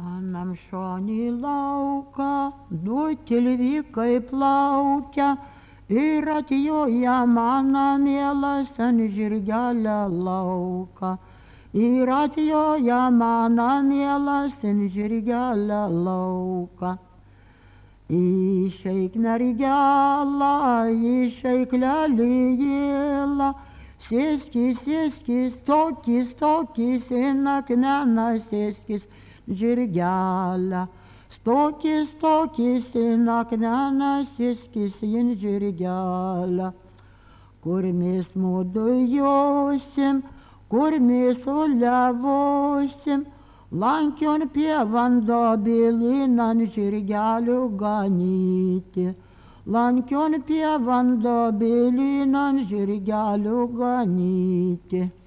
Anam šonį lauką, du tilvikai plaukia ir atjoja mano mielas ant žirgelio lauką. Ir atjoja mano mielas ant žirgelio lauką. Išeik mergelą, išeik lelijėlą, sėskis, sėskis, stokis, stokis, in akmeną sėskis žirgelę. Stokis, stokis, in akmeną sėskis in žirgelę. Kur mes mudu josim, kur mes ulevosim, lankion pievan dobilin ant žirgelių ganyti. Lankion pievan dobilin ant žirgelių ganyti.